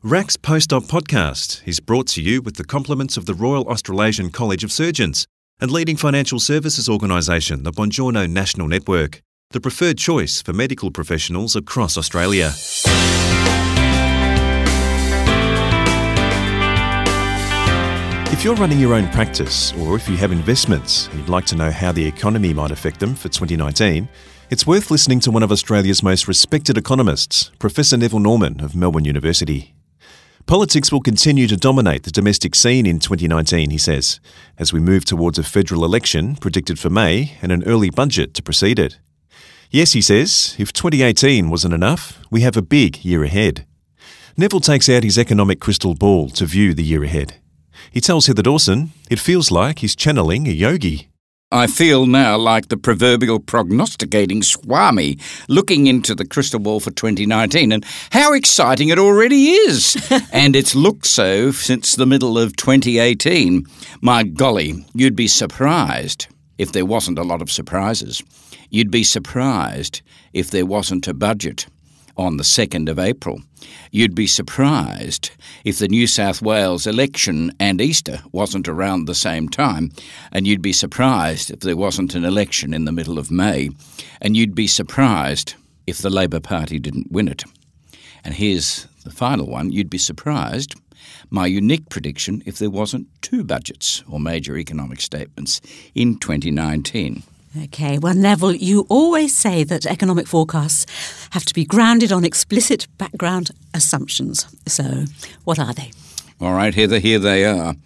RAC's Post-Op podcast is brought to you with the compliments of the Royal Australasian College of Surgeons and leading financial services organisation, the Bongiorno National Network, the preferred choice for medical professionals across Australia. If you're running your own practice, or if you have investments and you'd like to know how the economy might affect them for 2019, it's worth listening to one of Australia's most respected economists, Professor Neville Norman of Melbourne University. Politics will continue to dominate the domestic scene in 2019, he says, as we move towards a federal election predicted for May and an early budget to precede it. Yes, he says, if 2018 wasn't enough, we have a big year ahead. Neville takes out his economic crystal ball to view the year ahead. He tells Heather Dawson it feels like he's channeling a yogi. I feel now like the proverbial prognosticating Swami looking into the crystal ball for 2019, and how exciting it already is. And it's looked so since the middle of 2018. My golly, you'd be surprised if there wasn't a lot of surprises. You'd be surprised if there wasn't a budget on the 2nd of April. You'd be surprised if the New South Wales election and Easter wasn't around the same time, and you'd be surprised if there wasn't an election in the middle of May, and you'd be surprised if the Labor Party didn't win it. And here's the final one, you'd be surprised, my unique prediction, if there wasn't two budgets or major economic statements in 2019. OK, well, Neville, you always say that economic forecasts have to be grounded on explicit background assumptions. So, what are they? All right, Heather, here they are.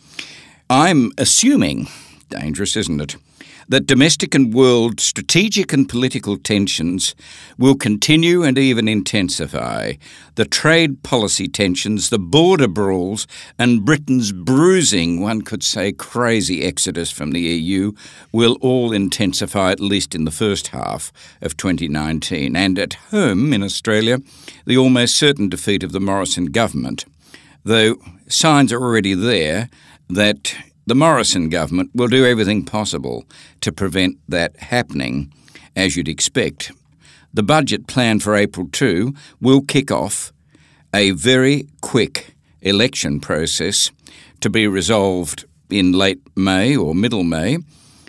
I'm assuming, dangerous, isn't it, that domestic and world strategic and political tensions will continue and even intensify. The trade policy tensions, the border brawls, and Britain's bruising, one could say crazy exodus from the EU, will all intensify at least in the first half of 2019. And at home in Australia, the almost certain defeat of the Morrison government, though signs are already there that the Morrison government will do everything possible to prevent that happening, as you'd expect. The budget plan for April 2 will kick off a very quick election process to be resolved in late May or middle May,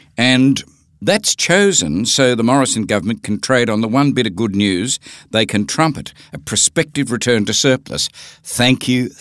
and that's chosen so the Morrison government can trade on the one bit of good news they can trumpet, a prospective return to surplus. Thank you,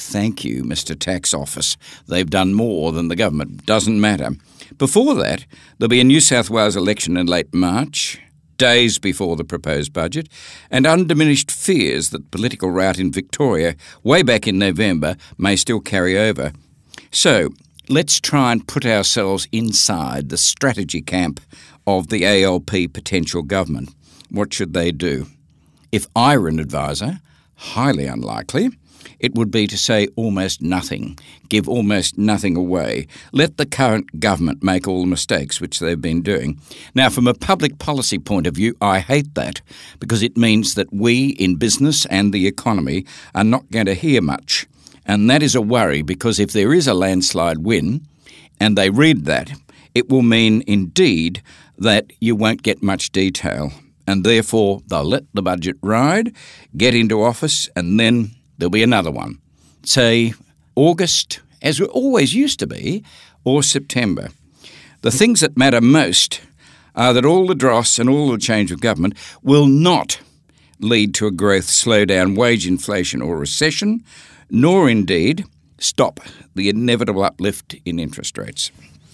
Mr. Tax Office. They've done more than the government. Doesn't matter. Before that, there'll be a New South Wales election in late March, days before the proposed budget, and undiminished fears that the political rout in Victoria, way back in November, may still carry over. So, let's try and put ourselves inside the strategy camp of the ALP potential government. What should they do? If I were an advisor, highly unlikely, it would be to say almost nothing, give almost nothing away. Let the current government make all the mistakes which they've been doing. Now, from a public policy point of view, I hate that because it means that we in business and the economy are not going to hear much. And that is a worry because if there is a landslide win and they read that, it will mean indeed that you won't get much detail. And therefore, they'll let the budget ride, get into office, and then there'll be another one. Say August, as it always used to be, or September. The things that matter most are that all the dross and all the change of government will not lead to a growth slowdown, wage inflation or recession, nor indeed stop the inevitable uplift in interest rates.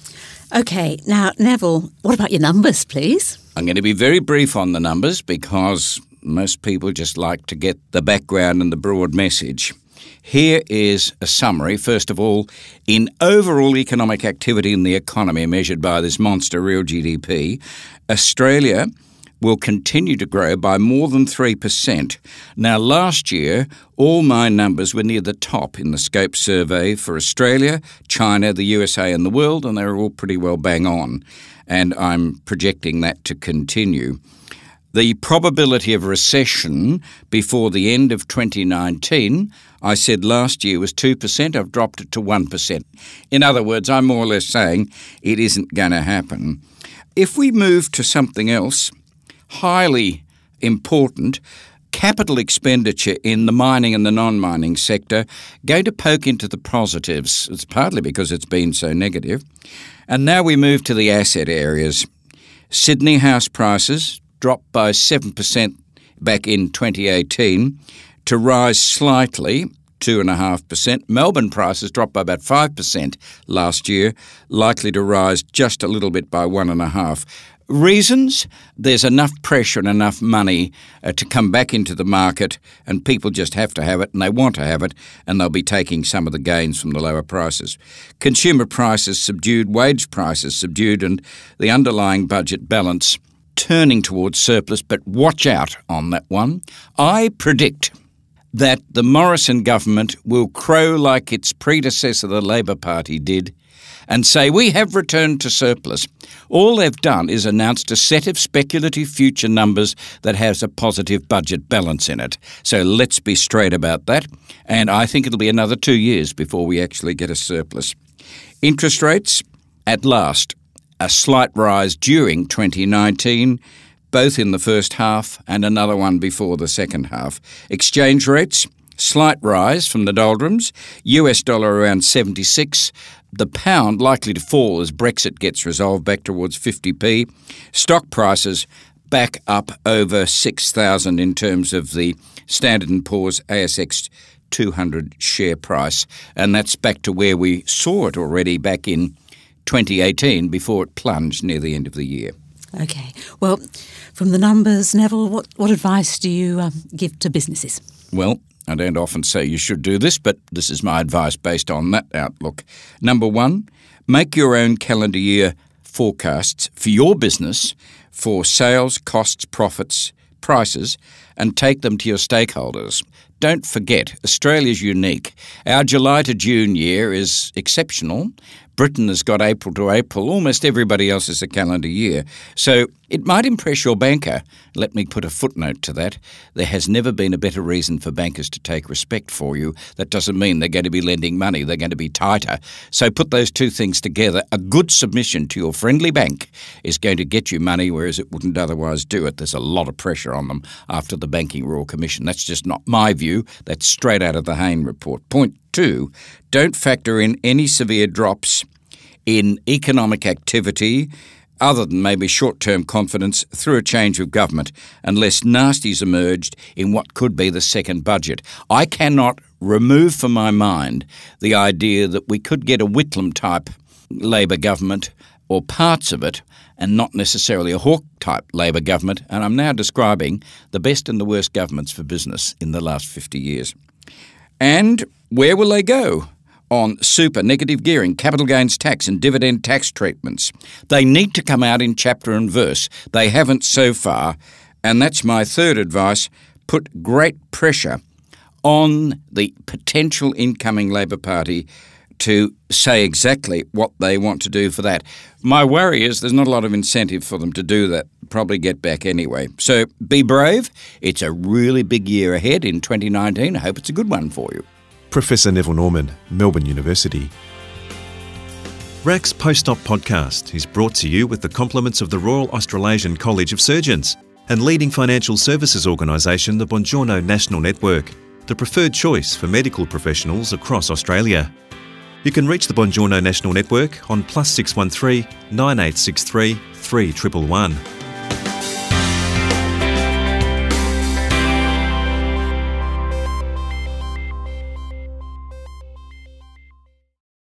OK, now, Neville, what about your numbers, please? I'm going to be very brief on the numbers because most people just like to get the background and the broad message. Here is a summary. First of all, in overall economic activity in the economy measured by this monster real GDP, Australia will continue to grow by more than 3%. Now, last year, all my numbers were near the top in the Scope survey for Australia, China, the USA and the world, and they were all pretty well bang on. And I'm projecting that to continue. The probability of recession before the end of 2019, I said last year was 2%. I've dropped it to 1%. In other words, I'm more or less saying it isn't going to happen. If we move to something else, highly important, capital expenditure in the mining and the non-mining sector going to poke into the positives. It's partly because it's been so negative. And now we move to the asset areas. Sydney house prices dropped by 7% back in 2018 to rise slightly, 2.5%. Melbourne prices dropped by about 5% last year, likely to rise just a little bit by 1.5%. Reasons? There's enough pressure and enough money to come back into the market, and people just have to have it, and they want to have it, and they'll be taking some of the gains from the lower prices. Consumer prices subdued, wage prices subdued, and the underlying budget balance turning towards surplus, but watch out on that one. I predict that the Morrison government will crow like its predecessor, the Labor Party, did, and say, we have returned to surplus. All they've done is announced a set of speculative future numbers that has a positive budget balance in it. So let's be straight about that. And I think it'll be another 2 years before we actually get a surplus. Interest rates, at last, a slight rise during 2019, both in the first half and another one before the second half. Exchange rates, slight rise from the doldrums, US dollar around 76, the pound likely to fall as Brexit gets resolved back towards 50p. Stock prices back up over 6,000 in terms of the Standard & Poor's ASX 200 share price, and that's back to where we saw it already back in 2018 before it plunged near the end of the year. Okay. Well, from the numbers, Neville, what advice do you give to businesses? Well, I don't often say you should do this, but this is my advice based on that outlook. Number one, make your own calendar year forecasts for your business for sales, costs, profits, prices, and take them to your stakeholders. Don't forget, Australia's unique. Our July to June year is exceptional. Britain has got April to April. Almost everybody else is a calendar year. So it might impress your banker. Let me put a footnote to that. There has never been a better reason for bankers to take respect for you. That doesn't mean they're going to be lending money. They're going to be tighter. So put those two things together. A good submission to your friendly bank is going to get you money, whereas it wouldn't otherwise do it. There's a lot of pressure on them after the Banking Royal Commission. That's just not my view. That's straight out of the Hayne report. Point two, don't factor in any severe drops in economic activity other than maybe short-term confidence through a change of government unless nasties emerged in what could be the second budget. I cannot remove from my mind the idea that we could get a Whitlam-type Labor government or parts of it and not necessarily a Hawke-type Labor government, and I'm now describing the best and the worst governments for business in the last 50 years. And where will they go? On super, negative gearing, capital gains tax and dividend tax treatments. They need to come out in chapter and verse. They haven't so far. And that's my third advice. Put great pressure on the potential incoming Labor Party to say exactly what they want to do for that. My worry is there's not a lot of incentive for them to do that. Probably get back anyway. So be brave. It's a really big year ahead in 2019. I hope it's a good one for you. Professor Neville Norman, Melbourne University. RAC's Post-Op podcast is brought to you with the compliments of the Royal Australasian College of Surgeons and leading financial services organisation, the Buongiorno National Network, the preferred choice for medical professionals across Australia. You can reach the Buongiorno National Network on +613 9863 3111.